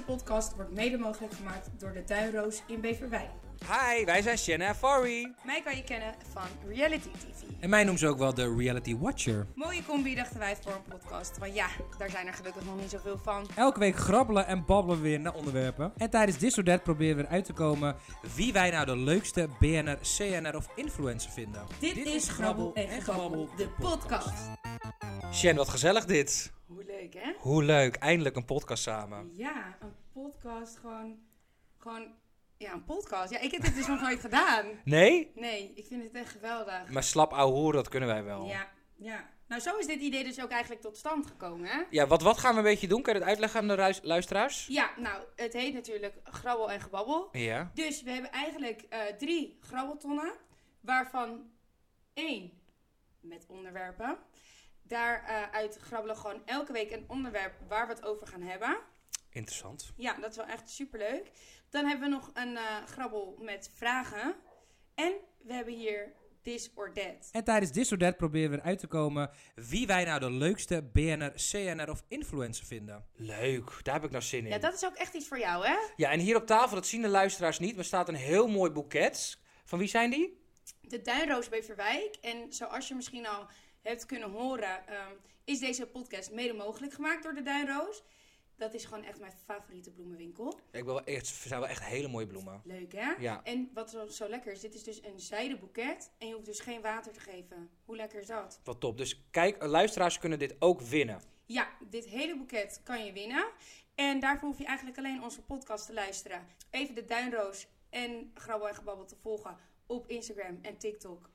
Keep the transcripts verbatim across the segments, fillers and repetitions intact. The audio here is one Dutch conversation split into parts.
podcast wordt mede mogelijk gemaakt door de Tuinroos in Beverwijk. Hi, wij zijn Shanna en Fari. Mij kan je kennen van Reality T V. En mij noemen ze ook wel de Reality Watcher. Mooie combi dachten wij voor een podcast, want ja, daar zijn er gelukkig nog niet zoveel van. Elke week grabbelen en babbelen we weer naar onderwerpen. En tijdens This or That proberen we eruit te komen wie wij nou de leukste B N R, C N R of influencer vinden. Dit, dit is Grabbel en Gebabbel, de podcast. Shan, wat gezellig dit. Hoe leuk, hè? Hoe leuk, eindelijk een podcast samen. Ja, een podcast, gewoon, gewoon, ja, een podcast. Ja, ik heb dit dus nog nooit gedaan. Nee? Nee, ik vind het echt geweldig. Maar slap ouwe horen, dat kunnen wij wel. Ja, ja. Nou, zo is dit idee dus ook eigenlijk tot stand gekomen, hè? Ja, wat, wat gaan we een beetje doen? Kan je dat uitleggen aan de ruis- luisteraars? Ja, nou, het heet natuurlijk Grabbel en Gebabbel. Ja. Dus we hebben eigenlijk uh, drie grabbeltonnen, waarvan één met onderwerpen. Daaruit uh, grabbelen we gewoon elke week een onderwerp waar we het over gaan hebben. Interessant. Ja, dat is wel echt superleuk. Dan hebben we nog een uh, grabbel met vragen. En we hebben hier This or That. En tijdens This or That proberen we eruit te komen wie wij nou de leukste B N R, C N R of influencer vinden. Leuk, daar heb ik nou zin in. Ja, dat is ook echt iets voor jou, hè? Ja, en hier op tafel, dat zien de luisteraars niet, maar staat een heel mooi boeket. Van wie zijn die? De Tuinroos Beverwijk. En zoals je misschien al hebt kunnen horen, um, is deze podcast mede mogelijk gemaakt door de Tuinroos. Dat is gewoon echt mijn favoriete bloemenwinkel. Ik wil wel echt, ze zijn wel echt hele mooie bloemen. Leuk, hè? Ja. En wat zo, zo lekker is, dit is dus een zijden boeket. En je hoeft dus geen water te geven. Hoe lekker is dat? Wat top. Dus kijk, luisteraars kunnen dit ook winnen. Ja, dit hele boeket kan je winnen. En daarvoor hoef je eigenlijk alleen onze podcast te luisteren. Even de Tuinroos en Grabbel en Gebabbel te volgen op Instagram en TikTok.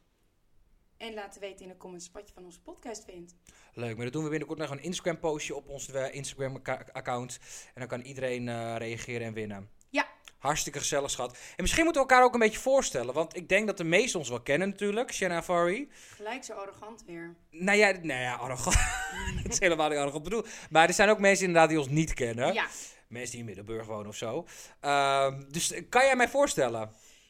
En laten weten in de comments wat je van onze podcast vindt. Leuk, maar dan doen we binnenkort nog een Instagram postje op ons uh, Instagram account. En dan kan iedereen uh, reageren en winnen. Ja. Hartstikke gezellig, schat. En misschien moeten we elkaar ook een beetje voorstellen. Want ik denk dat de meesten ons wel kennen natuurlijk. Shanna en Fari. Gelijk zo arrogant weer. Nou ja, nou ja arrogant. Het is helemaal niet arrogant bedoeld. Maar er zijn ook mensen inderdaad die ons niet kennen. Ja. Mensen die in Middelburg wonen of zo. Uh, dus kan jij mij voorstellen?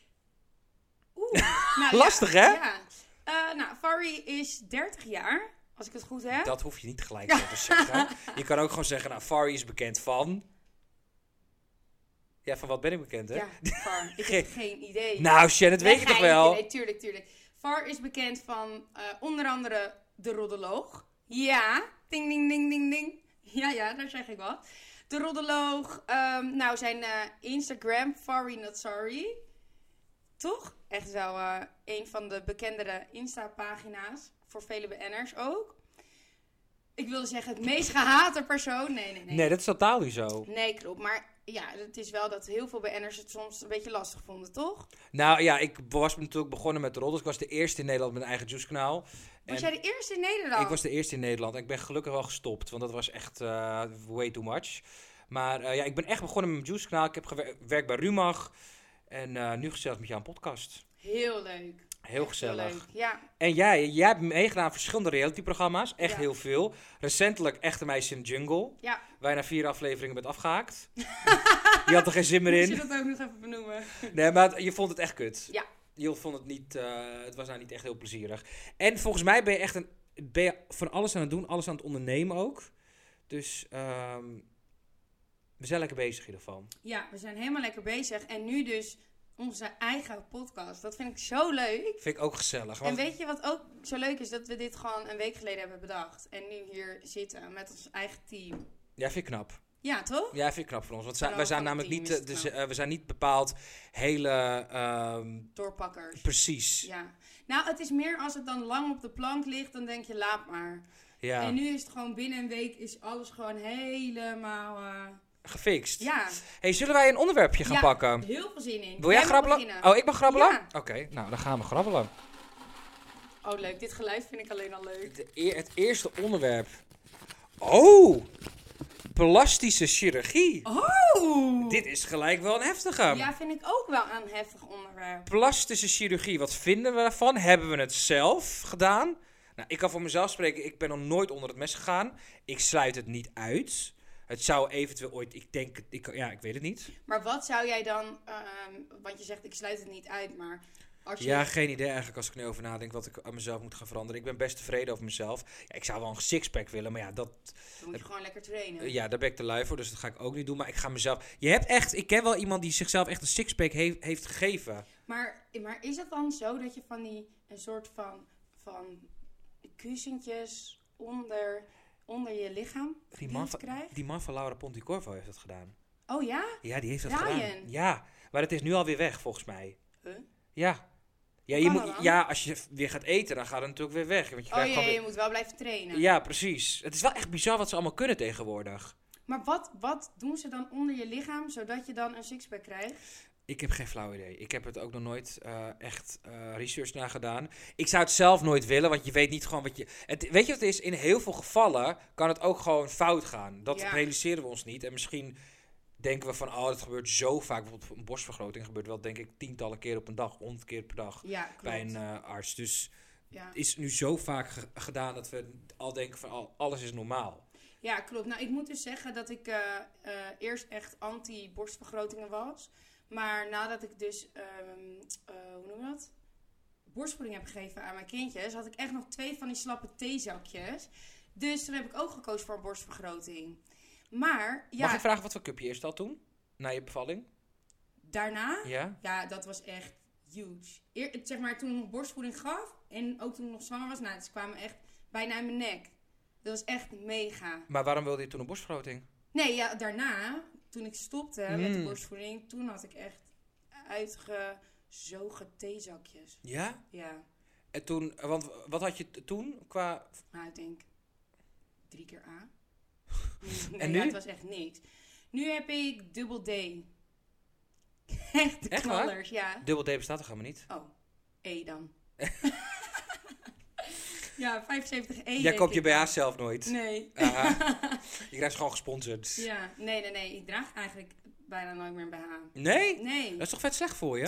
Oeh. Nou, lastig, ja. hè? Ja. Uh, nou, Fari is dertig jaar, als ik het goed heb. Dat hoef je niet gelijk zo te zeggen. Je kan ook gewoon zeggen, nou, Fari is bekend van... Ja, van wat ben ik bekend, hè? Ja, Far. Ik heb geen idee. Nou, Shan, dat weet je toch wel? Nee, tuurlijk, tuurlijk. Far is bekend van uh, onder andere de Roddoloog. Ja, ding, ding, ding, ding, ding. Ja, ja, daar zeg ik wat. De Roddoloog, um, nou, zijn uh, Instagram, Fari Not Sorry. Toch? Echt wel uh, een van de bekendere Insta-pagina's. Voor vele B N'ers ook. Ik wilde zeggen, het meest gehate persoon. Nee, nee, nee. Nee, dat is totaal niet zo. Nee, klopt. Maar ja, het is wel dat heel veel B N'ers het soms een beetje lastig vonden, toch? Nou ja, ik was natuurlijk begonnen met de roddels. Ik was de eerste in Nederland met een eigen juice-kanaal. Was en jij de eerste in Nederland? Ik was de eerste in Nederland. En ik ben gelukkig wel gestopt. Want dat was echt uh, way too much. Maar uh, ja, ik ben echt begonnen met mijn juice-kanaal. Ik heb gewerkt bij Rumach. En uh, nu gezellig met jou een podcast. Heel leuk. Heel echt gezellig. Heel leuk, ja. En jij, jij hebt meegedaan aan verschillende realityprogramma's. Echt ja. heel veel. Recentelijk Echte Meisjes in de Jungle. Ja. Waar je na vier afleveringen bent afgehaakt. Je had er geen zin meer in. Moet je dat ook nog even benoemen? Nee, maar je vond het echt kut. Ja. Je vond het niet... Uh, het was nou niet echt heel plezierig. En volgens mij ben je echt een... Ben je van alles aan het doen. Alles aan het ondernemen ook. Dus... Um, we zijn lekker bezig in ieder geval. Ja, we zijn helemaal lekker bezig. En nu dus onze eigen podcast. Dat vind ik zo leuk. Vind ik ook gezellig. Want... En weet je wat ook zo leuk is? Dat we dit gewoon een week geleden hebben bedacht. En nu hier zitten met ons eigen team. Ja, vind ik knap. Ja, toch? Ja, vind ik knap van ons. Want wij zijn namelijk niet, uh, dus, uh, we zijn niet bepaald hele... Um... Doorpakkers. Precies. Ja. Nou, het is meer als het dan lang op de plank ligt, dan denk je, laat maar. Ja. En nu is het gewoon binnen een week is alles gewoon helemaal... Uh... Gefixt. Ja. Hey, zullen wij een onderwerpje gaan ja, pakken? heel veel zin in. Wil jij, jij grabbelen? Beginnen. Oh, ik mag grabbelen? Ja. Oké, okay, nou, dan gaan we grabbelen. Oh, leuk. Dit geluid vind ik alleen al leuk. De e- het eerste onderwerp. Oh! Plastische chirurgie. Oh! Dit is gelijk wel een heftige. Ja, vind ik ook wel een heftig onderwerp. Plastische chirurgie, wat vinden we daarvan? Hebben we het zelf gedaan? Nou, ik kan voor mezelf spreken, ik ben nog nooit onder het mes gegaan. Ik sluit het niet uit. Het zou eventueel ooit, ik denk, ik, ja, ik weet het niet. Maar wat zou jij dan, um, want je zegt ik sluit het niet uit, maar Als je... Ja, geen idee eigenlijk als ik er nu over nadenk wat ik aan mezelf moet gaan veranderen. Ik ben best tevreden over mezelf. Ja, ik zou wel een sixpack willen, maar ja, dat... Dan moet je gewoon lekker trainen. Ja, daar ben ik te lui voor, dus dat ga ik ook niet doen. Maar ik ga mezelf... Je hebt echt... Ik ken wel iemand die zichzelf echt een sixpack he- heeft gegeven. Maar, maar is het dan zo dat je van die... Een soort van... van kussentjes onder, onder je lichaam Die man, van, krijgt? die man van Laura Ponticorvo heeft dat gedaan. Oh ja? Ja, die heeft dat Ryan. gedaan. Ja, maar het is nu alweer weg, volgens mij. Huh? Ja. Ja, je kan moet, dat dan? ja, als je weer gaat eten, dan gaat het natuurlijk weer weg. Want je Oh krijgt ja, gewoon je weer- moet wel blijven trainen. Ja, precies. Het is wel echt bizar wat ze allemaal kunnen tegenwoordig. Maar wat, wat doen ze dan onder je lichaam, zodat je dan een sixpack krijgt? Ik heb geen flauw idee. Ik heb het ook nog nooit uh, echt uh, research naar gedaan. Ik zou het zelf nooit willen, want je weet niet gewoon wat je... Het, weet je wat het is? In heel veel gevallen kan het ook gewoon fout gaan. Dat Ja. realiseren we ons niet. En misschien denken we van, oh, dat gebeurt zo vaak. Bijvoorbeeld een borstvergroting gebeurt wel, denk ik, tientallen keer op een dag. Honderd keer per dag Ja, klopt. bij een uh, arts. Dus Ja. het is nu zo vaak ge- gedaan dat we al denken van, oh, alles is normaal. Ja, klopt. Nou, ik moet dus zeggen dat ik uh, uh, eerst echt anti-borstvergrotingen was. Maar nadat ik dus, um, uh, hoe noem je dat? borstvoeding heb gegeven aan mijn kindjes, had ik echt nog twee van die slappe theezakjes. Dus toen heb ik ook gekozen voor een borstvergroting. Maar, ja... Mag ik vragen wat voor cup je eerst had toen? Na je bevalling? Daarna? Ja? Ja, dat was echt huge. Eer, zeg maar, toen ik nog borstvoeding gaf en ook toen ik nog zwanger was, nou, ze kwamen echt bijna in mijn nek. Dat was echt mega. Maar waarom wilde je toen een borstvergroting? Nee, ja, daarna, toen ik stopte mm. met de Mm. borstvoeding, toen had ik echt uitgezogen theezakjes. Ja? Ja, En toen, want wat had je t- toen qua... nou, ik denk drie keer A. Nee, En nu? ja, het was echt niks. Nu heb ik dubbel D. Echt de Echt waar? knallers, ja. Dubbel D bestaat toch helemaal niet? Oh, E dan. Ja, vijfenzeventig E. Jij denk koopt je ik B H dan. zelf nooit. Nee. Ah, je krijgt ze gewoon gesponsord. Ja, nee, nee, nee. Ik draag eigenlijk bijna nooit meer een B H. Nee? Nee. Dat is toch vet slecht voor je?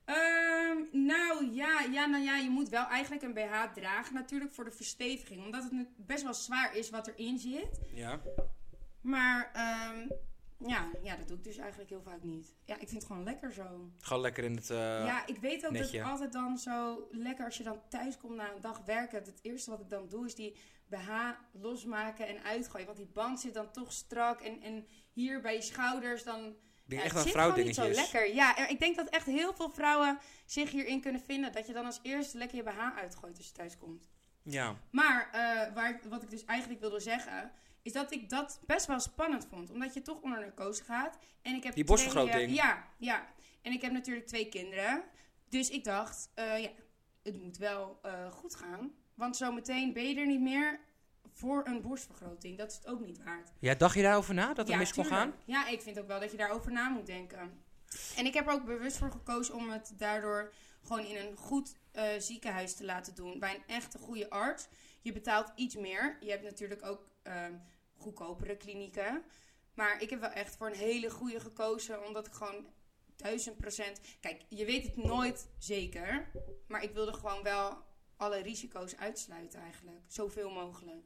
Um, nou, ja, ja, nou ja, je moet wel eigenlijk een B H dragen natuurlijk voor de versteviging. Omdat het nu best wel zwaar is wat erin zit. Ja. Maar um, ja, ja, dat doe ik dus eigenlijk heel vaak niet. Ja, ik vind het gewoon lekker zo. Gewoon lekker in het... Uh, ja, ik weet ook netje. dat het altijd dan zo lekker als je dan thuis komt na een dag werken. Het eerste wat ik dan doe is die B H losmaken en uitgooien. Want die band zit dan toch strak. En, en hier bij je schouders dan... Ben Ja, echt het wel zit gewoon niet zo vrouwdingetjes. lekker. Ja, ik denk dat echt heel veel vrouwen zich hierin kunnen vinden. Dat je dan als eerste lekker je B H uitgooit als je thuis komt. Ja. Maar uh, waar, ik- wat ik dus eigenlijk wilde zeggen, is dat ik dat best wel spannend vond. Omdat je toch onder narcose gaat. En ik heb Die twee, borstvergroting. uh, ja, ja. En ik heb natuurlijk twee kinderen. Dus ik dacht, uh, ja, het moet wel uh, goed gaan. Want zometeen ben je er niet meer voor een borstvergroting. Dat is het ook niet waard. Ja, dacht je daarover na, dat het Ja, mis kon tuurlijk. gaan? Ja, ik vind ook wel dat je daarover na moet denken. En ik heb er ook bewust voor gekozen om het daardoor gewoon in een goed uh, ziekenhuis te laten doen. Bij een echte goede arts. Je betaalt iets meer. Je hebt natuurlijk ook uh, goedkopere klinieken. Maar ik heb wel echt voor een hele goede gekozen. Omdat ik gewoon duizend procent... Kijk, je weet het nooit zeker. Maar ik wilde gewoon wel alle risico's uitsluiten eigenlijk. Zoveel mogelijk.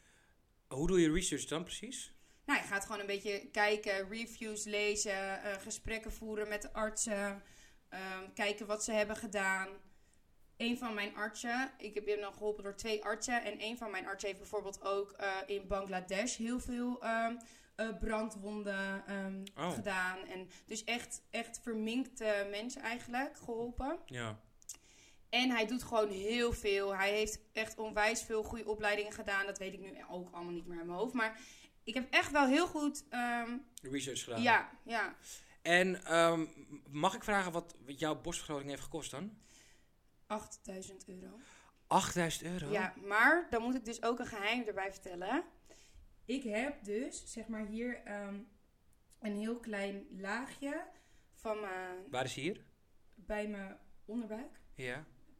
Hoe doe je research dan precies? Nou, je gaat gewoon een beetje kijken, reviews lezen, uh, gesprekken voeren met de artsen. Um, kijken wat ze hebben gedaan. Een van mijn artsen, ik heb hem dan geholpen door twee artsen. En een van mijn artsen heeft bijvoorbeeld ook uh, in Bangladesh heel veel um, uh, brandwonden um, Oh. gedaan. En dus echt, echt verminkte mensen eigenlijk geholpen. Ja. En hij doet gewoon heel veel. Hij heeft echt onwijs veel goede opleidingen gedaan. Dat weet ik nu ook allemaal niet meer in mijn hoofd. Maar ik heb echt wel heel goed... Um, Research gedaan. ja, ja. En um, mag ik vragen wat jouw borstvergroting heeft gekost dan? achtduizend euro. achtduizend euro? Ja, maar dan moet ik dus ook een geheim erbij vertellen. Ik heb dus, zeg maar hier, um, een heel klein laagje van mijn... Waar is hier? Bij mijn onderbuik. Ja.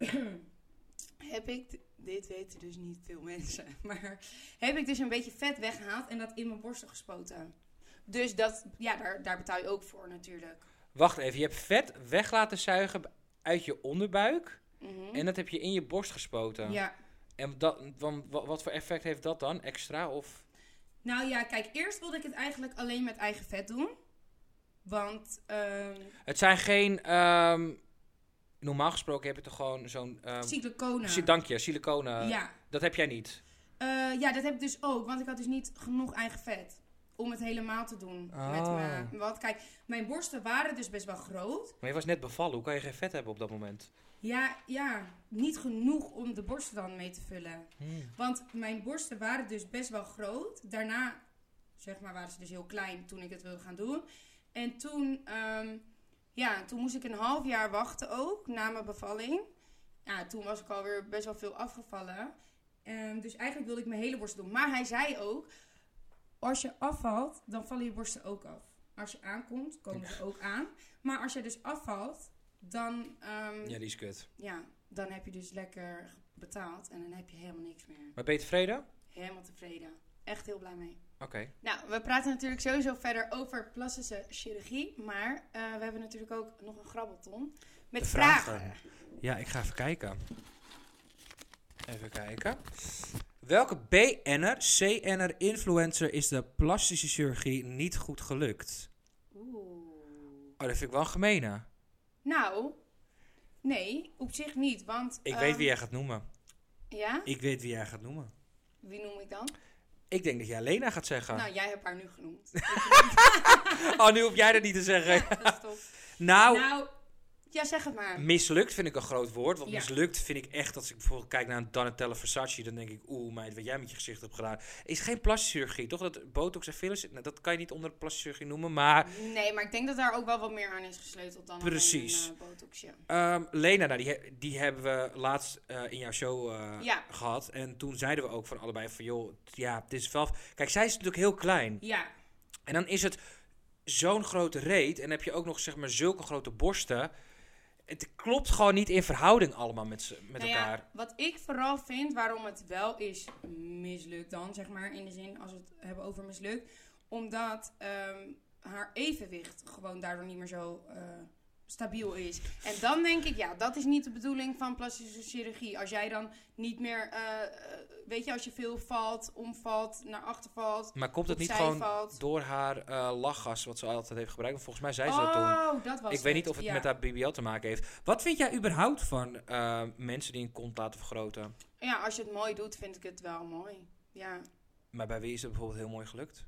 heb ik, dit weten dus niet veel mensen, maar heb ik dus een beetje vet weggehaald en dat in mijn borstel gespoten. Dus dat, ja, daar, daar betaal je ook voor natuurlijk. Wacht even, je hebt vet weg laten zuigen uit je onderbuik Mm-hmm. en dat heb je in je borst gespoten. Ja. En dat, dan, wat, wat voor effect heeft dat dan? Extra of? Nou ja, kijk, eerst wilde ik het eigenlijk alleen met eigen vet doen. Want, um, Het zijn geen um, normaal gesproken heb je toch gewoon zo'n... Um, Siliconen. si- dank je, siliconen. Ja. Dat heb jij niet. Uh, ja, dat heb ik dus ook. Want ik had dus niet genoeg eigen vet. Om het helemaal te doen. Oh. Met mijn, wat, kijk, mijn borsten waren dus best wel groot. Maar je was net bevallen. Hoe kan je geen vet hebben op dat moment? Ja, ja, niet genoeg om de borsten dan mee te vullen. Hmm. Want mijn borsten waren dus best wel groot. Daarna, zeg maar, waren ze dus heel klein toen ik het wilde gaan doen. En toen, um, ja, toen moest ik een half jaar wachten ook, na mijn bevalling. Ja, toen was ik alweer best wel veel afgevallen. Um, dus eigenlijk wilde ik mijn hele borsten doen. Maar hij zei ook, als je afvalt, dan vallen je borsten ook af. Als je aankomt, komen ze ook aan. Maar als je dus afvalt, dan... Um, ja, die is kut. Ja, dan heb je dus lekker betaald en dan heb je helemaal niks meer. Maar ben je tevreden? Helemaal tevreden. Echt heel blij mee. Oké. Okay. Nou, we praten natuurlijk sowieso verder over plastische chirurgie. Maar uh, we hebben natuurlijk ook nog een grabbelton met De vragen. vragen. Ja, ik ga even kijken. Even kijken. Welke B N'er, C N'er, influencer is de plastische chirurgie niet goed gelukt? Oeh. Oh, dat vind ik wel een gemene. Nou, nee, op zich niet, want... Ik um, weet wie jij gaat noemen. Ja? Ik weet wie jij gaat noemen. Wie noem ik dan? Ik denk dat jij Lena gaat zeggen. Nou, jij hebt haar nu genoemd. Oh, nu hoef jij dat niet te zeggen. Ja, dat is top. Nou... Nou... Ja, zeg het maar. Mislukt vind ik een groot woord. Want ja. mislukt vind ik echt, als ik bijvoorbeeld kijk naar een Donatella Versace, dan denk ik, oeh meid, wat jij met je gezicht hebt gedaan. Is geen plastische chirurgie, toch? Dat botox en fillers, nou, dat kan je niet onder de plastische chirurgie noemen, maar... Nee, maar ik denk dat daar ook wel wat meer aan is gesleuteld dan Precies. een uh, botoxje. Um, Lena, nou, die, die hebben we laatst uh, in jouw show uh, ja. gehad. En toen zeiden we ook van allebei van, joh, ja, het is wel... Kijk, zij is natuurlijk heel klein. Ja. En dan is het zo'n grote reet en heb je ook nog, zeg maar, zulke grote borsten... Het klopt gewoon niet in verhouding allemaal met, met nou elkaar. Ja, wat ik vooral vind, waarom het wel is mislukt dan, zeg maar, in de zin als we het hebben over mislukt. Omdat um, haar evenwicht gewoon daardoor niet meer zo uh, stabiel is. En dan denk ik, ja, dat is niet de bedoeling van plastische chirurgie. Als jij dan niet meer, uh, weet je, als je veel valt, omvalt, naar achter valt. Maar komt het niet gewoon valt. door haar uh, lachgas, wat ze altijd heeft gebruikt? Volgens mij zei ze oh, dat toen. Dat was ik het. weet niet of het ja. met haar B B L te maken heeft. Wat vind jij überhaupt van uh, mensen die een kont laten vergroten? Ja, als je het mooi doet, vind ik het wel mooi. Ja. Maar bij wie is het bijvoorbeeld heel mooi gelukt?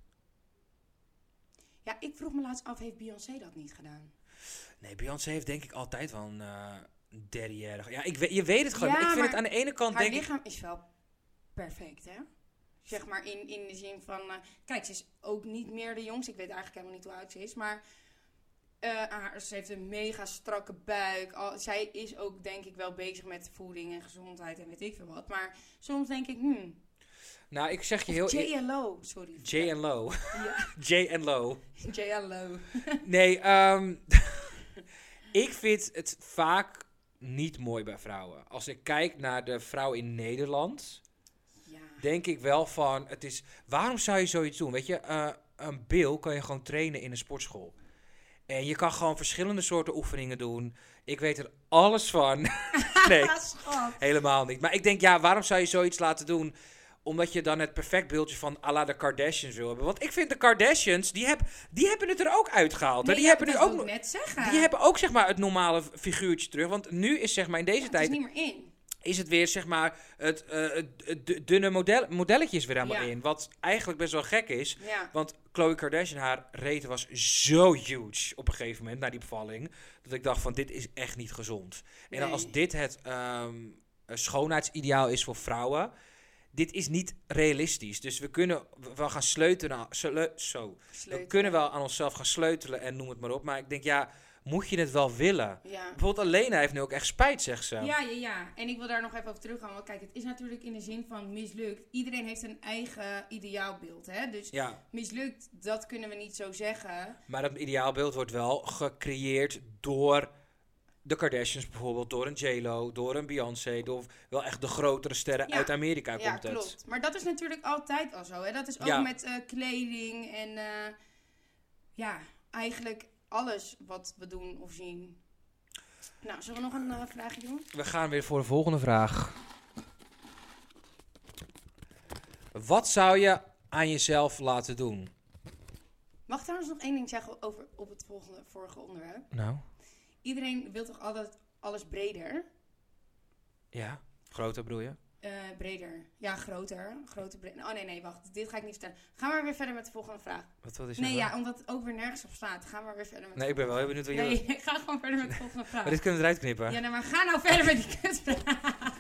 Ja, ik vroeg me laatst af, heeft Beyoncé dat niet gedaan? Nee, Beyoncé heeft denk ik altijd wel een uh, derrière. Ja, ik weet, je weet het gewoon. Ja, ik vind het aan de ene kant haar denk lichaam ik... is wel perfect, hè? Zeg maar in, in de zin van... Uh, kijk, ze is ook niet meer de jongste. Ik weet eigenlijk helemaal niet hoe oud ze is. Maar uh, haar, ze heeft een mega strakke buik. Al, zij is ook denk ik wel bezig met voeding en gezondheid en weet ik veel wat. Maar soms denk ik, hmm... Nou, ik zeg je heel... J en Lo, sorry. J en Lo. Ja. J en Lo. J en Lo. Nee, um, ik vind het vaak niet mooi bij vrouwen. Als ik kijk naar de vrouw in Nederland, ja. denk ik wel van, het is, waarom zou je zoiets doen? Weet je, uh, een bil kan je gewoon trainen in een sportschool. En je kan gewoon verschillende soorten oefeningen doen. Ik weet er alles van. Nee, helemaal niet. Maar ik denk, ja, waarom zou je zoiets laten doen? Omdat je dan het perfect beeldje van à la de Kardashians wil hebben. Want ik vind de Kardashians, die, heb, die hebben het er ook uitgehaald. Nee, die ja, hebben dat nu ook, wil ik net zeggen. Die hebben ook zeg maar het normale figuurtje terug. Want nu is zeg maar in deze ja, tijd... Het is niet meer in. Is het weer zeg maar het, uh, het dunne model, modelletjes weer helemaal ja. in. Wat eigenlijk best wel gek is. Ja. Want Khloe Kardashian, haar reet was zo huge op een gegeven moment na die bevalling. Dat ik dacht van dit is echt niet gezond. Nee. En dan als dit het um, schoonheidsideaal is voor vrouwen... Dit is niet realistisch. Dus we kunnen wel gaan sleutelen. Sleu, zo. sleutelen. We kunnen wel aan onszelf gaan sleutelen en noem het maar op. Maar ik denk, ja, moet je het wel willen? Ja. Bijvoorbeeld Alena heeft nu ook echt spijt, zegt ze. Ja, ja, ja. En ik wil daar nog even over teruggaan. Want kijk, het is natuurlijk in de zin van mislukt. Iedereen heeft een eigen ideaalbeeld, hè. Dus ja. mislukt, dat kunnen we niet zo zeggen. Maar dat ideaalbeeld wordt wel gecreëerd door... de Kardashians bijvoorbeeld, door een J-Lo, door een Beyoncé, door wel echt de grotere sterren ja. uit Amerika ja, komt het. Ja, klopt. Maar dat is natuurlijk altijd al zo. Hè? Dat is ook ja. met uh, kleding en uh, ja, eigenlijk alles wat we doen of zien. Nou, zullen we nog een uh, vraagje doen? We gaan weer voor de volgende vraag. Wat zou je aan jezelf laten doen? Mag ik trouwens nog één ding zeggen over op het volgende, vorige onderwerp? Nou? Iedereen wil toch altijd alles breder. Ja, groter bedoel je? Uh, breder. Ja, groter. Groter, breder. Oh nee, nee, wacht. Dit ga ik niet vertellen. Ga maar weer verder met de volgende vraag. Wat wil je Nee, zeggen? ja, omdat het ook weer nergens op staat. Ga maar weer verder met Nee, ik ben wel heel benieuwd wat je... Nee, ik ga gewoon verder met de volgende vraag. Maar dit kunnen we eruit knippen. Ja, nee, maar ga nou verder met die kutvraag.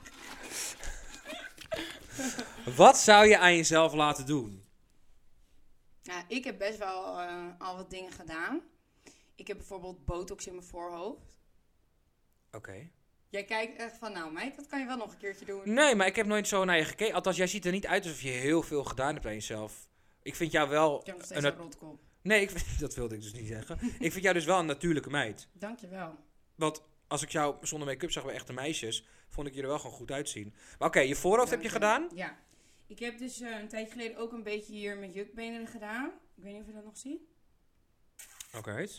Wat zou je aan jezelf laten doen? Nou, ik heb best wel uh, al wat dingen gedaan. Ik heb bijvoorbeeld botox in mijn voorhoofd. Oké. Okay. Jij kijkt echt van, nou meid, dat kan je wel nog een keertje doen. Nee, maar ik heb nooit zo naar je gekeken. Althans, jij ziet er niet uit alsof je heel veel gedaan hebt aan jezelf. Ik vind jou wel... Ik heb nog steeds een, een rotkop. Nee, ik vind, dat wilde ik dus niet zeggen. Ik vind jou dus wel een natuurlijke meid. Dankjewel. Want als ik jou zonder make-up zag bij echte meisjes, vond ik je er wel gewoon goed uitzien. Maar oké, okay, je voorhoofd Dank heb je gedaan? Ja. Ik heb dus uh, een tijdje geleden ook een beetje hier mijn jukbenen gedaan. Ik weet niet of je dat nog ziet. Oké. Okay.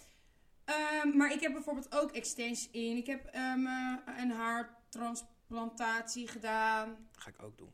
Uh, maar ik heb bijvoorbeeld ook extensions in. Ik heb um, uh, een haartransplantatie gedaan. Ga ik ook doen.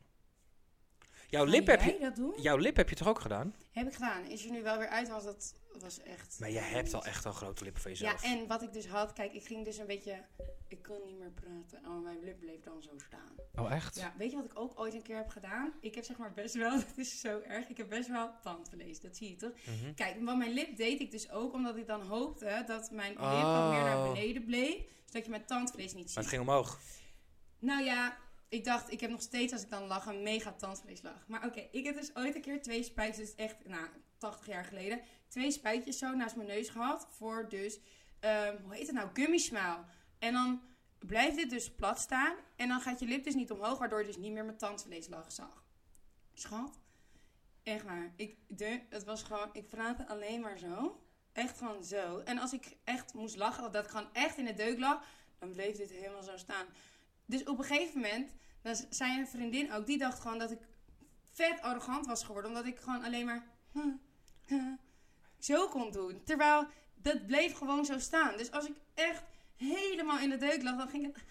Jouw Ga lip, heb jij je, dat doen? jouw lip heb je toch ook gedaan? Heb ik gedaan. Is er nu wel weer uit, want dat was echt... Maar jij hebt al echt al grote lippen van jezelf. Ja, en wat ik dus had, kijk, ik ging dus een beetje... Ik kon niet meer praten. Oh, mijn lip bleef dan zo staan. Oh, echt? Ja, weet je wat ik ook ooit een keer heb gedaan? Ik heb zeg maar best wel, dat is zo erg, ik heb best wel tandvlees. Dat zie je toch? Mm-hmm. Kijk, wat mijn lip deed ik dus ook, omdat ik dan hoopte dat mijn lip oh. wat meer naar beneden bleef. Zodat je mijn tandvlees niet ziet. Maar het ging omhoog. Nou ja, ik dacht, ik heb nog steeds als ik dan lach een mega tandvleeslach. Maar oké, okay, ik heb dus ooit een keer twee spuitjes, dus echt, nou, tachtig jaar geleden. Twee spuitjes zo naast mijn neus gehad. Voor dus, um, hoe heet het nou? Gummy smile. En dan blijft dit dus plat staan. En dan gaat je lip dus niet omhoog, waardoor je dus niet meer mijn tandvleeslach zag. Schat, echt waar. Ik, de, het was gewoon, ik praatte alleen maar zo. Echt gewoon zo. En als ik echt moest lachen, dat ik gewoon echt in de deuk lag, dan bleef dit helemaal zo staan. Dus op een gegeven moment, dan zei een vriendin ook, die dacht gewoon dat ik vet arrogant was geworden. Omdat ik gewoon alleen maar huh, huh, zo kon doen. Terwijl, dat bleef gewoon zo staan. Dus als ik echt helemaal in de deuk lag, dan ging het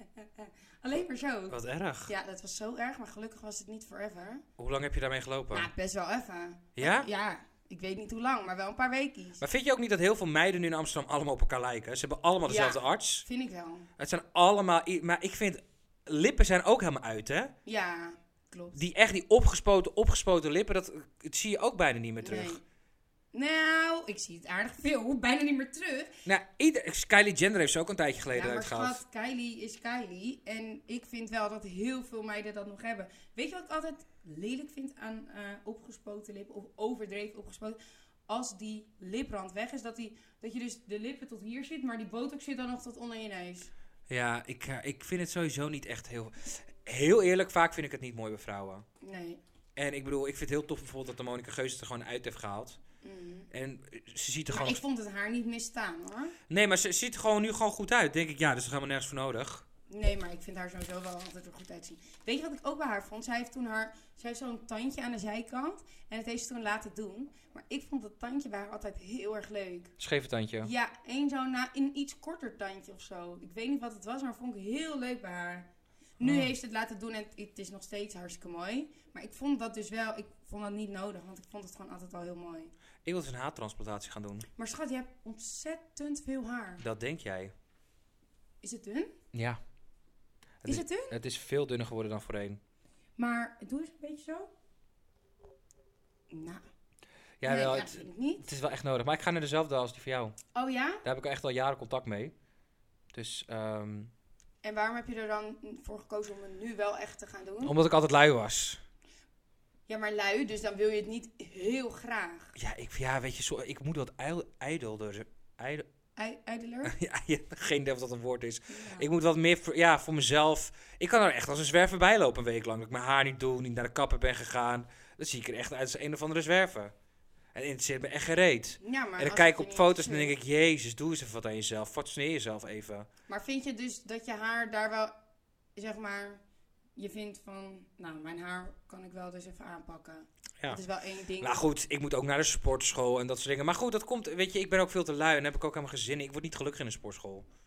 alleen maar zo. Wat erg. Ja, dat was zo erg, maar gelukkig was het niet forever. Hoe lang heb je daarmee gelopen? Nou, best wel even. Ja? Ja, ik weet niet hoe lang, maar wel een paar weekjes. Maar vind je ook niet dat heel veel meiden nu in Amsterdam allemaal op elkaar lijken? Ze hebben allemaal dezelfde ja, arts. Vind ik wel. Het zijn allemaal... Maar ik vind... Lippen zijn ook helemaal uit, hè? Ja, klopt. Die echt die opgespoten, opgespoten lippen, dat, dat zie je ook bijna niet meer terug. Nee. Nou, ik zie het aardig veel. Bijna niet meer terug. Nou, ieder, Kylie Jenner heeft ze ook een tijdje geleden ja, maar uitgehaald. Schat, Kylie is Kylie. En ik vind wel dat heel veel meiden dat nog hebben. Weet je wat ik altijd lelijk vind aan uh, opgespoten lippen? Of overdreven opgespoten? Als die liprand weg is, dat, die, dat je dus de lippen tot hier zit, maar die botox zit dan nog tot onder je neus. Ja, ik, uh, ik vind het sowieso niet echt heel... Heel eerlijk, vaak vind ik het niet mooi bij vrouwen. Nee. En ik bedoel, ik vind het heel tof bijvoorbeeld dat de Monica Geuze het er gewoon uit heeft gehaald. Mm. En ze ziet er maar gewoon... ik vond het haar niet misstaan, hoor. Nee, maar ze ziet er gewoon nu gewoon goed uit. Denk ik, ja, dat is er helemaal nergens voor nodig. Nee, maar ik vind haar sowieso wel altijd er goed uitzien. Weet je wat ik ook bij haar vond? Zij heeft toen haar... Zij heeft zo'n tandje aan de zijkant. En dat heeft ze toen laten doen. Maar ik vond dat tandje bij haar altijd heel erg leuk. Scheve tandje. Ja, één zo'n na, een iets korter tandje of zo. Ik weet niet wat het was, maar vond ik heel leuk bij haar. Nu oh. heeft ze het laten doen en het is nog steeds hartstikke mooi. Maar ik vond dat dus wel... Ik vond dat niet nodig, want ik vond het gewoon altijd al heel mooi. Ik wil dus een haartransplantatie gaan doen. Maar schat, je hebt ontzettend veel haar. Dat denk jij. Is het dun? Ja. Het is, is het dun? Het is veel dunner geworden dan voorheen. Maar doe eens een beetje zo. Nou. Ja, nee, wel, ja, het, vind ik niet. Het is wel echt nodig. Maar ik ga naar dezelfde als die van jou. Oh ja? Daar heb ik echt al jaren contact mee. Dus... Um, en waarom heb je er dan voor gekozen om het nu wel echt te gaan doen? Omdat ik altijd lui was. Ja, maar lui, dus dan wil je het niet heel graag. Ja, ik, ja weet je, zo, ik moet wat ijdelder... Ijdel, Ijdeler? ja, ja, geen idee of dat een woord is. Ja. Ik moet wat meer voor, ja, voor mezelf... Ik kan er echt als een zwerver bij lopen een week lang. Dat ik mijn haar niet doe, niet naar de kapper ben gegaan. Dan zie ik er echt uit als een of andere zwerver. En interesseert me echt gereed. Ja, maar en dan kijk ik op foto's en dan denk ik... Jezus, doe eens even wat aan jezelf. Fatsoeneer jezelf even. Maar vind je dus dat je haar daar wel... Zeg maar... Je vindt van... Nou, mijn haar kan ik wel dus even aanpakken. Ja. Dat is wel één ding. Nou goed, ik moet ook naar de sportschool en dat soort dingen. Maar goed, dat komt... Weet je, ik ben ook veel te lui en heb ik ook helemaal geen zin in. Ik word niet gelukkig in een sportschool.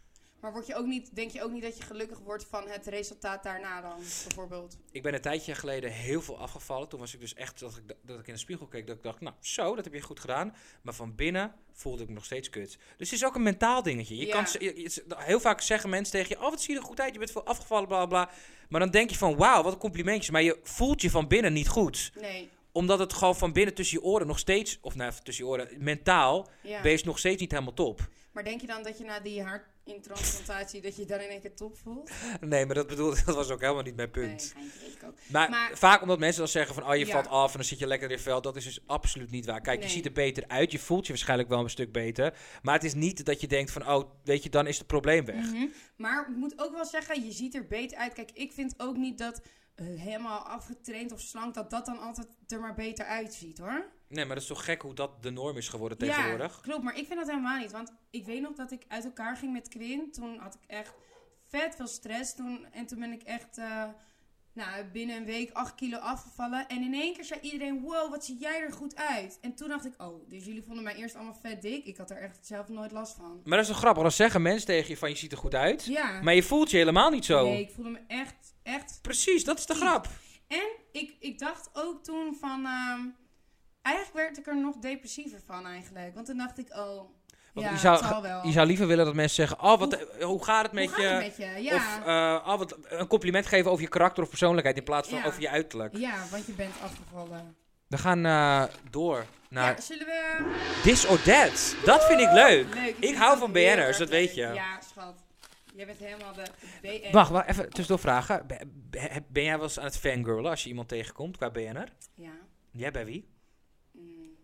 Maar word je ook niet, denk je ook niet dat je gelukkig wordt van het resultaat daarna dan, bijvoorbeeld? Ik ben een tijdje geleden heel veel afgevallen. Toen was ik dus echt, dat ik, dat ik in de spiegel keek, dat ik dacht, nou, zo, dat heb je goed gedaan. Maar van binnen voelde ik me nog steeds kut. Dus het is ook een mentaal dingetje. Je Ja. kan, je, je- heel vaak zeggen mensen tegen je, oh, wat zie je er goed uit, je bent veel afgevallen, bla, bla, bla. Maar dan denk je van, wauw, wat een complimentjes. Maar je voelt je van binnen niet goed. Nee, Omdat het gewoon van binnen tussen je oren nog steeds, of nou, even tussen je oren, mentaal, ja. ben je nog steeds niet helemaal top. Maar denk je dan dat je na die hartintransplantatie, dat je dan in één keer top voelt? Nee, maar dat bedoel, dat was ook helemaal niet mijn punt. Nee, geintje, weet ik ook. Maar, Maar- vaak omdat mensen dan zeggen van, oh, je Ja. valt af en dan zit je lekker in je vel. Dat is dus absoluut niet waar. Kijk, Nee. je ziet er beter uit. Je voelt je waarschijnlijk wel een stuk beter. Maar het is niet dat je denkt van, oh, weet je, dan is het probleem weg. Mhm. Maar ik moet ook wel zeggen, je ziet er beter uit. Kijk, ik vind ook niet dat uh, helemaal afgetraind of slank, dat dat dan altijd er maar beter uitziet, hoor. Nee, maar dat is toch gek hoe dat de norm is geworden tegenwoordig. Ja, klopt. Maar ik vind dat helemaal niet. Want ik weet nog dat ik uit elkaar ging met Quinn. Toen had ik echt vet veel stress. Toen, en toen ben ik echt uh, nou, binnen een week acht kilo afgevallen. En in één keer zei iedereen, wow, wat zie jij er goed uit. En toen dacht ik, oh, dus jullie vonden mij eerst allemaal vet dik. Ik had er echt zelf nooit last van. Maar dat is toch grappig. Dan zeggen mensen tegen je van, je ziet er goed uit. Ja. Maar je voelt je helemaal niet zo. Nee, ik voelde me echt, echt... Precies, dat is de grap. En ik, ik dacht ook toen van... ehm, eigenlijk werd ik er nog depressiever van eigenlijk. Want toen dacht ik, oh... Want ja, je, zou, het zal wel. je zou liever willen dat mensen zeggen, oh, wat, hoe, hoe gaat het met Hoe je? gaat het met je? Ja. Of uh, oh, wat, een compliment geven over je karakter of persoonlijkheid in plaats van Ja. over je uiterlijk. Ja, want je bent afgevallen. We gaan uh, door naar Ja, zullen we... This or That. Dat vind ik leuk. Leuk. Ik vind hou het van ook heel B N'ers, erg dat leuk. weet je. Ja, schat. Jij bent helemaal de B N. Wacht, wacht, even tussendoor vragen. Ben, ben ben jij wel eens aan het fangirlen als je iemand tegenkomt qua B N'er? Ja. Jij bij wie? Mm.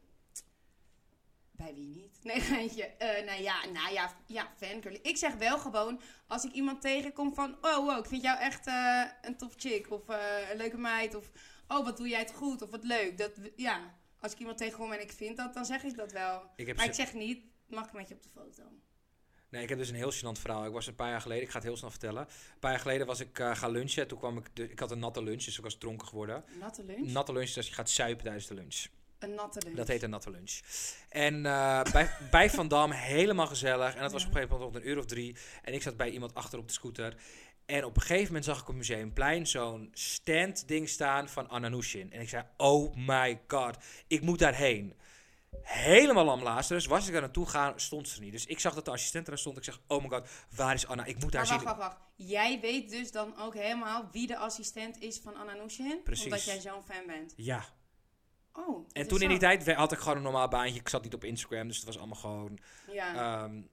Bij wie niet? Nee, geintje. Uh, nou ja, nou ja, ja, fangirl. Ik zeg wel gewoon, als ik iemand tegenkom van... Oh, wow, ik vind jou echt uh, een tof chick. Of uh, een leuke meid. Of, oh, wat doe jij het goed. Of wat leuk. Dat, ja, als ik iemand tegenkom en ik vind dat, dan zeg ik dat wel. Ik heb Maar ze- ik zeg niet, mag ik met je op de foto? Nee, ik heb dus een heel gênant verhaal. Ik was een paar jaar geleden, ik ga het heel snel vertellen. Een paar jaar geleden was ik uh, gaan lunchen. Toen kwam ik, de, ik had een natte lunch, dus ik was dronken geworden. Natte lunch? Natte lunch is als je gaat suipen tijdens de lunch. Een natte lunch. Dat heet een natte lunch. En uh, bij, bij Van Dam, helemaal gezellig. En dat was Ja. op een gegeven moment rond een uur of drie. En ik zat bij iemand achter op de scooter. En op een gegeven moment zag ik op Museumplein zo'n stand-ding staan van Ananushin. En ik zei, oh my god, ik moet daarheen. Helemaal lam laatste. Dus was ik daar naartoe gaan, stond ze niet. Dus ik zag dat de assistent er stond. Ik zeg, oh my god, waar is Anna? Ik moet daar Maar zien. wacht, wacht, wacht. Jij weet dus dan ook helemaal wie de assistent is van Ananushin? Precies. Omdat jij zo'n fan bent. Ja. Oh, En toen in die tijd we- had ik gewoon een normaal baantje. Ik zat niet op Instagram, dus het was allemaal gewoon... Ja. Um,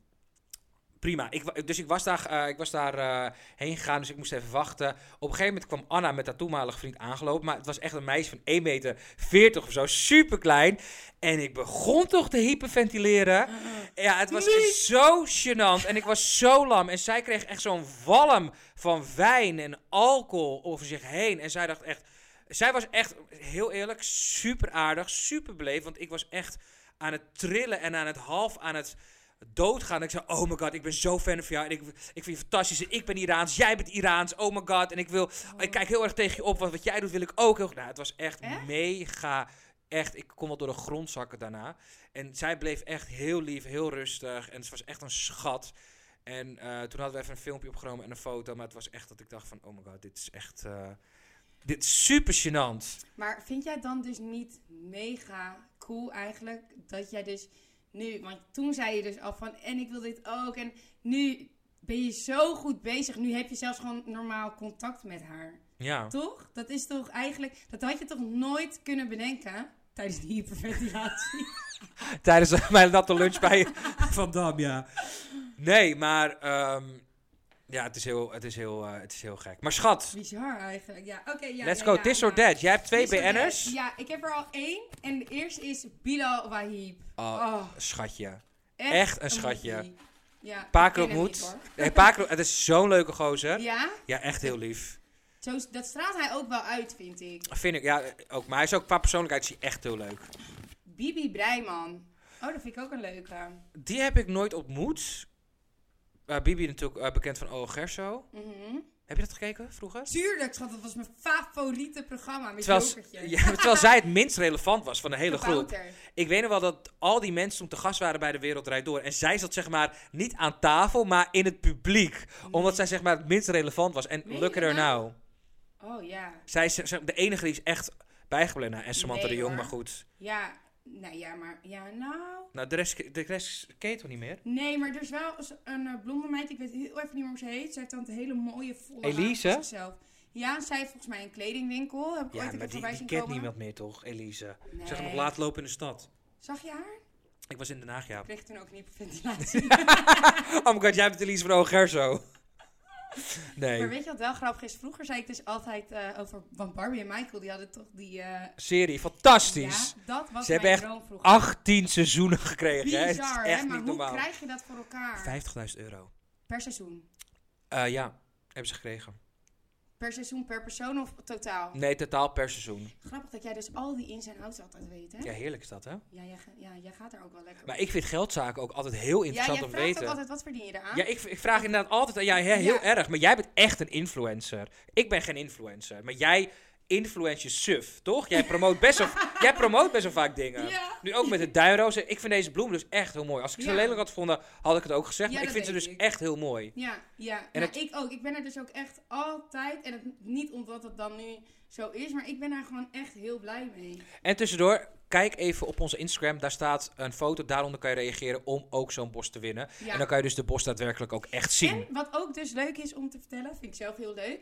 prima. Ik, wa- dus ik was daar, uh, ik was daar uh, heen gegaan, dus ik moest even wachten. Op een gegeven moment kwam Anna met haar toenmalige vriend aangelopen. Maar het was echt een meisje van één meter veertig of zo, super klein. En ik begon toch te hyperventileren. Ja, het was Niet. echt zo gênant. En ik was zo lam. En zij kreeg echt zo'n walm van wijn en alcohol over zich heen. En zij dacht echt... Zij was echt, heel eerlijk, super aardig, super beleefd. Want ik was echt aan het trillen en aan het half aan het doodgaan. Ik zei, oh my god, ik ben zo fan van jou. En ik, ik vind je fantastisch. En ik ben Iraans, jij bent Iraans. Oh my god. En ik wil, Oh. ik kijk heel erg tegen je op. Want wat jij doet wil ik ook heel... Nou, het was echt, Echt? mega... Echt, ik kon wel door de grond zakken daarna. En zij bleef echt heel lief, heel rustig. En het was echt een schat. En uh, toen hadden we even een filmpje opgenomen en een foto. Maar het was echt dat ik dacht van, oh my god, dit is echt... Uh, dit is super gênant. Maar vind jij dan dus niet mega cool eigenlijk dat jij dus nu... Want toen zei je dus al van, en ik wil dit ook. En nu ben je zo goed bezig. Nu heb je zelfs gewoon normaal contact met haar. Ja. Toch? Dat is toch eigenlijk... Dat had je toch nooit kunnen bedenken tijdens die hyperventilatie? Tijdens mijn natte lunch bij Van Dam, ja. Nee, maar... Um, ja, het is heel, het is heel, uh, het is heel gek. Maar schat, Bizar eigenlijk. Ja, oké. Okay, ja, let's ja, go. ja, This ja. or that. Jij hebt twee This B or N'ers. that. Ja, ik heb er al één. En de eerste is Bilal Wahib. Oh, Oh, schatje. echt, echt een schatje. liefie. Ja, Een paar ik keer ken hem ontmoet. niet, hoor. Nee, paar keer, het is zo'n leuke gozer. Ja, Ja? echt heel lief. Zo, dat straalt hij ook wel uit, vind ik. Vind ik, ja, ook. Maar hij is ook qua persoonlijkheid is hij echt heel leuk. Bibi Breiman. Oh, dat vind ik ook een leuke. Die heb ik nooit ontmoet. Uh, Bibi natuurlijk uh, bekend van O Gerso. Mhm. Heb je dat gekeken vroeger? Tuurlijk, schat, dat was mijn favoriete programma met Terwijl, Jokertje. ja, terwijl zij het minst relevant was van de hele groep. Kabouter. Ik weet nog wel dat al die mensen toen te gast waren bij De Wereld Draait Door. En zij zat zeg maar niet aan tafel, maar in het publiek. Nee. Omdat zij zeg maar het minst relevant was. En Meen look je at her nou? now. Oh ja. Zij is zeg- de enige die is echt bijgebleven. Nou, en Samantha Nee, de Jong, hoor. maar goed. Ja, nou ja, maar ja, nou... Nou, de rest, de rest ken je toch niet meer? Nee, maar er is wel eens een uh, blonde meid, ik weet heel even niet meer hoe ze heet. Ze heeft dan een hele mooie volle haar Elise? van zichzelf. Ja, zij heeft volgens mij een kledingwinkel. Heb ik Ja, ooit een maar keer die, voorbij die zien kent komen. niemand meer toch, Elise? Nee. Ik zag hem nog laat lopen in de stad. Zag je haar? Ik was in Den Haag, ja. Ik kreeg toen ook een hyperventilatie. Oh my god, jij bent Elise van Ogerso. Nee. Maar weet je wat wel grappig is? Vroeger zei ik dus altijd uh, over... Want Barbie en Michael, die hadden toch die... Uh, Serie, fantastisch. Ja, dat was Ze mijn hebben echt droom vroeger. achttien seizoenen gekregen. Hè? Het is Bizar, echt hè? Maar niet hoe normaal. krijg je dat voor elkaar? vijftigduizend euro. Per seizoen? Uh, ja, hebben ze gekregen. Per seizoen, per persoon of totaal? Nee, totaal per seizoen. Grappig dat jij dus al die ins en outs altijd weet, hè? Ja, heerlijk is dat, hè? Ja, jij, ga- ja, jij gaat er ook wel lekker Maar ik vind geldzaken ook altijd heel Ja, interessant jij om te vraagt weten. ook altijd, wat verdien je eraan? Ja, ik, ik vraag inderdaad altijd aan jou, ja, heel Ja. erg. Maar jij bent echt een influencer. Ik ben geen influencer. Maar jij influence je suf, toch? Jij promoot best wel, jij promoot best wel vaak dingen. Ja. Nu ook met de duinrozen. Ik vind deze bloemen dus echt heel mooi. Als ik ze Ja. lelijk had gevonden, had ik het ook gezegd. Ja, maar ik dat vind ze dus weet ik. echt heel mooi. Ja, ja. En Nou, het- ik ook. Ik ben er dus ook echt altijd, en het, niet omdat het dan nu zo is, maar ik ben daar gewoon echt heel blij mee. En tussendoor, kijk even op onze Instagram. Daar staat een foto. Daaronder kan je reageren om ook zo'n bos te winnen. Ja. En dan kan je dus de bos daadwerkelijk ook echt zien. En wat ook dus leuk is om te vertellen, vind ik zelf heel leuk.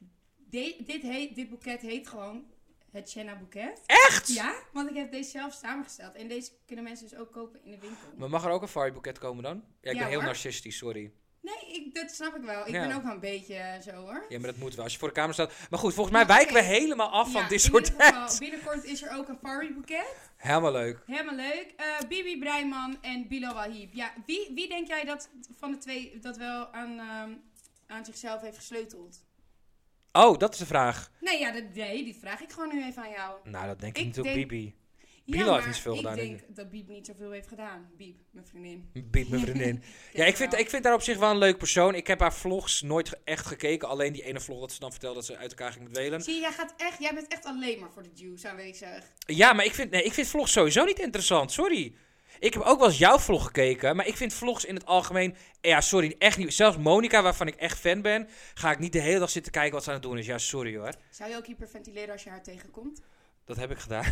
De- dit, heet, dit boeket heet gewoon het Shenna boeket. Echt? Ja, want ik heb deze zelf samengesteld. En deze kunnen mensen dus ook kopen in de winkel. Maar mag er ook een Fari boeket komen dan? Ja, ik Ja, ben heel hoor. narcistisch, sorry. Nee, ik, dat snap ik wel. Ik Ja. ben ook wel een beetje eh, zo hoor. Ja, maar dat moet wel. Als je voor de camera staat. Maar goed, volgens mij Nou, wijken oké. we helemaal af van Ja, dit in soort ieder geval, tijd. binnenkort is er ook een Fari boeket. Helemaal leuk. Helemaal leuk. Eh, Bibi Breiman en Bilal Wahib. Ja, wie, wie denk jij dat van de twee dat wel aan, ehm, aan zichzelf heeft gesleuteld? Oh, dat is de vraag. Nee, ja, dat, nee, die vraag ik gewoon nu even aan jou. Nou, dat denk ik, Ik natuurlijk denk- Bibi. Ja, Bilal heeft maar niet zoveel ik gedaan, denk denk dat Bibi niet zoveel heeft gedaan. Bibi, mijn vriendin. Bibi, mijn vriendin. Ja, Denk ik vind, wel. ik vind haar op zich wel een leuk persoon. Ik heb haar vlogs nooit ge- echt gekeken. Alleen die ene vlog dat ze dan vertelde dat ze uit elkaar ging met Welen. Zie je, jij, gaat echt, jij bent echt alleen maar voor de Jews aanwezig. Ja, maar ik vind, nee, ik vind vlogs sowieso niet interessant. Sorry. Ik heb ook wel eens jouw vlog gekeken. Maar ik vind vlogs in het algemeen... Ja, sorry, echt niet. Zelfs Monica, waarvan ik echt fan ben... ga ik niet de hele dag zitten kijken wat ze aan het doen is. Ja, sorry hoor. Zou je ook hyperventileren als je haar tegenkomt? Dat heb ik gedaan.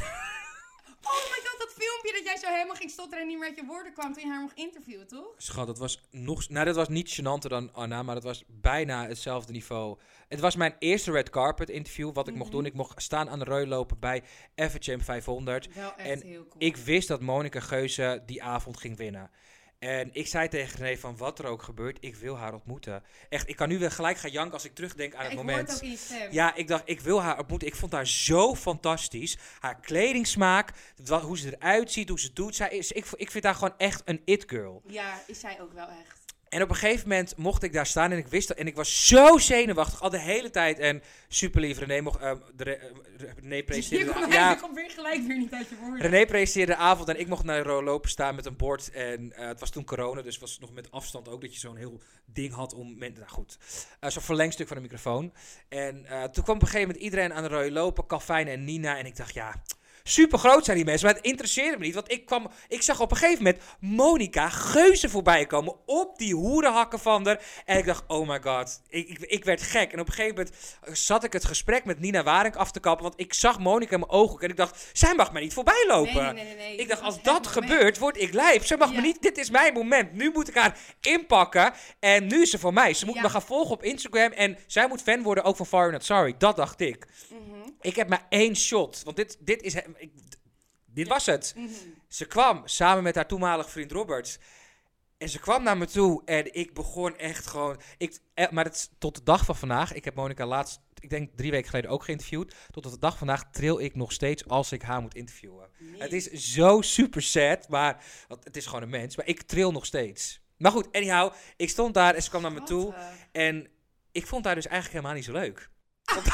Oh my god, dat filmpje dat jij zo helemaal ging stotteren en niet meer uit je woorden kwam toen je haar mocht interviewen, toch? Schat, dat was nog... Nou, dat was niet gênanter dan Anna, maar dat was bijna hetzelfde niveau. Het was mijn eerste red carpet interview, wat ik mocht Mhm. doen. Ik mocht staan aan de reu lopen bij F H M vijfhonderd. Wel echt En heel cool. Ik wist dat Monica Geuze die avond ging winnen. En ik zei tegen René van wat er ook gebeurt, ik wil haar ontmoeten. Echt, ik kan nu weer gelijk gaan janken als ik terugdenk aan Ja, het ik moment. hoor het ook in je stem. Ja, ik dacht, ik wil haar ontmoeten. Ik vond haar zo fantastisch. Haar kledingsmaak, wat, hoe ze eruit ziet, hoe ze het doet. Zij is, ik, ik vind haar gewoon echt een it-girl. Ja, is zij ook wel echt. En op een gegeven moment mocht ik daar staan en ik wist dat. En ik was zo zenuwachtig al de hele tijd. En super lief, René mocht. Uh, de, Re- uh, René presenteerde. Je de- komt, ja, je komt weer gelijk weer niet uit je woorden. René presenteerde de avond en ik mocht naar de ro- lopen staan met een bord. En uh, het was toen corona, dus was nog met afstand ook dat je zo'n heel ding had om... Men, nou goed, uh, zo'n verlengstuk van de microfoon. En uh, toen kwam op een gegeven moment iedereen aan de rode lopen, Calvijn en Nina. En ik dacht, ja... Super groot zijn die mensen, maar het interesseerde me niet. Want ik, kwam, ik zag op een gegeven moment Monica Geuze voorbij komen op die hoerenhakken van haar. En ik dacht, oh my god, ik, ik, ik werd gek. En op een gegeven moment zat ik het gesprek met Nina Waring af te kappen. Want ik zag Monica in mijn ogen en ik dacht, zij mag mij niet voorbij lopen. Nee, nee, nee, nee. Ik dacht, was als het dat moment. gebeurt, word ik lijp. Ze mag Ja. me niet, dit is mijn moment. Nu moet ik haar inpakken. En nu is ze voor mij. Ze moet Ja. me gaan volgen op Instagram. En zij moet fan worden ook van Far Not Sorry. Dat dacht ik. Mhm, Ik heb maar één shot. Want dit, dit is... he- Ik, dit was het. mhm. Ze kwam samen met haar toenmalige vriend Robert. En ze kwam naar me toe. En ik begon echt gewoon... Ik, eh, maar het, is tot de dag van vandaag... Ik heb Monica laatst... Ik denk drie weken geleden ook geïnterviewd. Tot op de dag van vandaag tril ik nog steeds als ik haar moet interviewen. Nee. Het is zo super sad. Maar want het is gewoon een mens. Maar ik tril nog steeds. Maar goed, anyhow. Ik stond daar en ze kwam naar me toe. Schattig. En ik vond haar dus eigenlijk helemaal niet zo leuk. Op,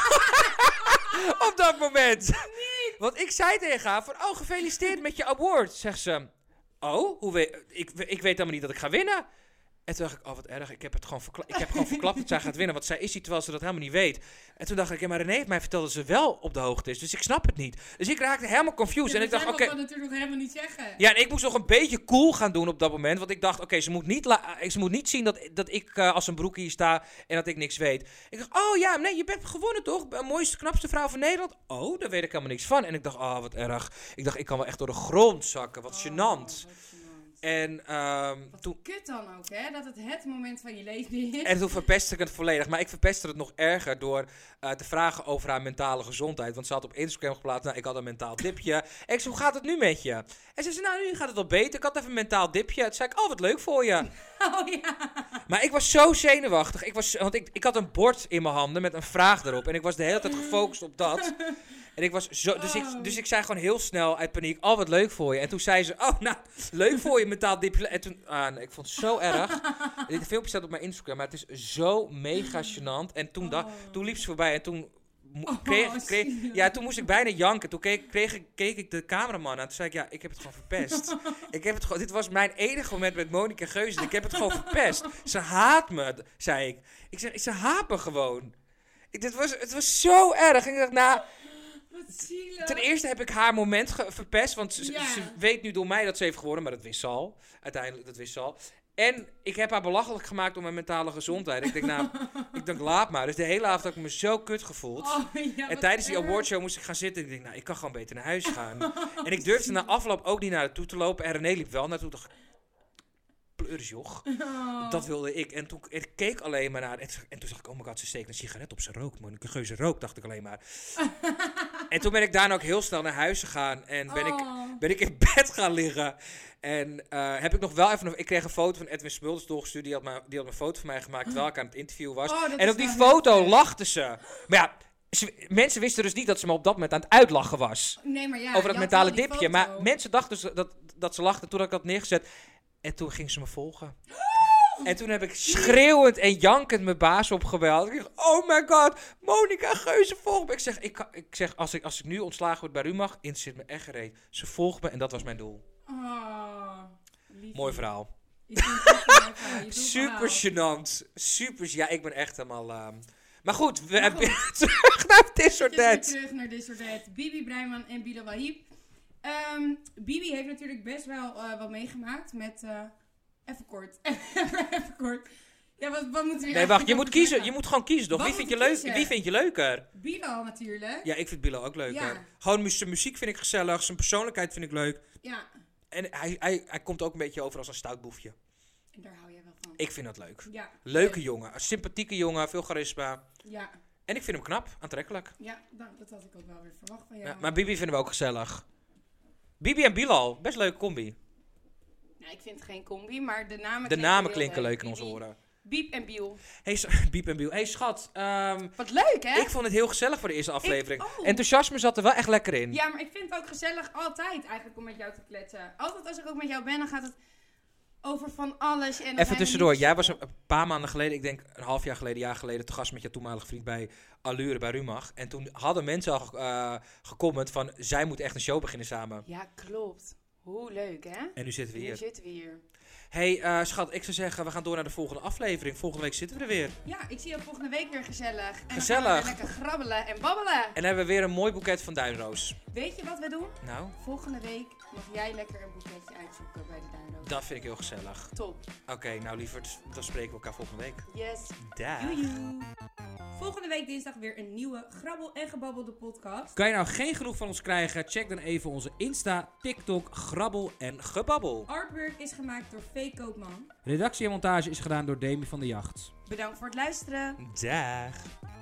op dat moment. Want ik zei tegen haar van, oh, gefeliciteerd met je award. Zegt ze, oh, hoe weet, ik, ik weet helemaal niet dat ik ga winnen. En toen dacht ik, oh wat erg, ik heb het gewoon, verkla- ik heb gewoon verklapt dat zij gaat winnen. Want zij is die, terwijl ze dat helemaal niet weet. En toen dacht ik, ja, maar René heeft mij verteld dat ze wel op de hoogte is. Dus ik snap het niet. Dus ik raakte helemaal confused. Ja, en ik dacht, oké. Okay, dat natuurlijk nog helemaal niet zeggen. Ja, en ik moest nog een beetje cool gaan doen op dat moment. Want ik dacht, oké, okay, ze, moet niet la- ze moet niet zien dat, dat ik uh, als een broek hier sta en dat ik niks weet. Ik dacht, oh ja, nee, je bent gewonnen toch? Mooiste, knapste vrouw van Nederland. Oh, daar weet ik helemaal niks van. En ik dacht, oh, wat erg. Ik dacht, ik kan wel echt door de grond zakken. Wat oh, gênant. Wat En um, Wat toen... kut dan ook, hè? Dat het het moment van je leven is. En toen verpestte ik het volledig. Maar ik verpestte het nog erger door uh, te vragen over haar mentale gezondheid. Want ze had op Instagram geplaatst, nou, ik had een mentaal dipje. En ik zei, hoe gaat het nu met je? En ze zei, nou, nu gaat het wel beter. Ik had even een mentaal dipje. Toen zei ik, oh, wat leuk voor je. Oh ja. Maar ik was zo zenuwachtig. Ik was, want ik, ik had een bord in mijn handen met een vraag erop. En ik was de hele tijd gefocust op dat. En ik was zo, dus, ik, dus ik zei gewoon heel snel uit paniek, oh wat leuk voor je. En toen zei ze, oh nou, leuk voor je mentaal dipje. En toen, ah, nee, ik vond het zo erg. Dit filmpje staat op mijn Instagram, maar het is zo mega gênant. En toen, da, toen liep ze voorbij en toen, mo- kreeg, kreeg, ja, toen moest ik bijna janken. Toen keek, kreeg ik, keek ik de cameraman aan. Toen zei ik, ja, ik heb het gewoon verpest. ik heb het gewoon, dit was mijn enige moment met Monica Geuze. Ik heb het gewoon verpest. Ze haat me, zei ik. Ik zeg, ze haat me gewoon. Ik, dit was, het was zo erg. En ik dacht, nou... Ten eerste heb ik haar moment ge- verpest, want ze, Ja. ze weet nu door mij dat ze heeft gewonnen, maar dat wist ze al. Uiteindelijk, dat wist ze al. En ik heb haar belachelijk gemaakt om mijn mentale gezondheid. Ik denk, nou, ik denk, laat maar. Dus de hele avond heb ik me zo kut gevoeld. Oh, ja, en tijdens die awardshow moest ik gaan zitten en ik denk, nou, ik kan gewoon beter naar huis gaan. en ik durfde na afloop ook niet naar haar toe te lopen. En René liep wel naartoe. Dacht ik, pleuris joch. Oh. Dat wilde ik. En toen ik keek alleen maar naar... En, en toen dacht ik, oh my god, ze steekt een sigaret op. Ze rookt, Monica Geuze rookt, dacht ik alleen maar. En toen ben ik daarna ook heel snel naar huis gegaan. En ben, Oh. ik, ben ik in bed gaan liggen. En uh, heb ik nog wel even... Ik kreeg een foto van Edwin Smulders doorgestuurd. Die had, maar, die had een foto van mij gemaakt terwijl ik aan het interview was. Oh, en op die foto lachte ze. Maar ja... Ze, mensen wisten dus niet dat ze me op dat moment aan het uitlachen was. Nee, maar ja, over dat je had mentale wel die dipje. foto. Maar mensen dachten dus dat, dat ze lachten toen ik dat neergezet. En toen ging ze me volgen. En toen heb ik schreeuwend en jankend mijn baas opgebeld. Ik dacht, oh my god, Monica Geuze volgt me. Ik zeg, ik, ik zeg als, ik, als ik nu ontslagen word bij Rumach, interesseert me echt gereed. Ze volgt me en dat was mijn doel. Oh, liefie. Mooi verhaal. Je doet echt een mooi verhaal. Je doet Super verhaal. gênant. Super, ja, ik ben echt helemaal... Uh... Maar goed, we Maar hebben goed. terug naar This or Even weer That. terug naar This or That. Bibi Breiman en Bilal Wahib. Um, Bibi heeft natuurlijk best wel uh, wat meegemaakt met... Uh, even kort. even kort. Ja, wat, wat moeten we Nee, wacht, je moet kiezen. Je moet gewoon kiezen, toch? Wat Wie vind, moet je ik leuk, kiezen? wie vind je leuker? Bilal natuurlijk. Ja, ik vind Bilal ook leuker. Ja. Gewoon mu- zijn muziek vind ik gezellig. Zijn persoonlijkheid vind ik leuk. Ja. En hij, hij, hij komt ook een beetje over als een stout boefje. En daar hou jij wel van. Ik vind dat leuk. Ja. Leuke leuk. jongen. Een sympathieke jongen. Veel charisma. Ja. En ik vind hem knap. Aantrekkelijk. Ja, nou, dat had ik ook wel weer verwacht van jou. Ja, maar Bibi vinden we ook gezellig. Bibi en Bilal. Best leuke combi. Nou, ik vind het geen combi, maar de namen De klinken namen heel klinken leuk in Bibi, onze oren. Biep en Biel. Hey, s- Biep en Biel. Hey schat. ehm, Wat leuk, hè? ik vond het heel gezellig voor de eerste aflevering. ook. Enthousiasme zat er wel echt lekker in. Ja, maar ik vind het ook gezellig altijd eigenlijk om met jou te kletsen. Altijd als ik ook met jou ben, dan gaat het over van alles. En dan zijn Even we tussendoor. niet- Jij was een paar maanden geleden, ik denk een half jaar geleden, jaar geleden, te gast met je toenmalige vriend bij Allure bij Rumach. En toen hadden mensen al uh, gecomment van, zij moeten echt een show beginnen samen. Ja, klopt. Hoe leuk, hè? En nu zitten we Nu hier. zitten we hier. Hey uh, schat, ik zou zeggen, we gaan door naar de volgende aflevering. Volgende week zitten we er weer. Ja, ik zie je volgende week weer gezellig. En dan Gezellig. gaan we weer lekker grabbelen en babbelen. En dan hebben we weer een mooi boeket van Duinroos. Weet je wat we doen? Nou, Volgende week mag jij lekker een boeketje uitzoeken bij de Duinroos. dat vind ik heel gezellig. Top. Oké, okay, nou lieverd, dan spreken we elkaar volgende week. Yes. Dag. Joejoe. Volgende week dinsdag weer een nieuwe Grabbel en Gebabbelde podcast. Kan je nou geen genoeg van ons krijgen? Check dan even onze Insta, TikTok, Grabbel en Gebabbel. Artwork is gemaakt door V. Koopman. Redactie en montage is gedaan door Demi van de Jacht. Bedankt voor het luisteren. Dag.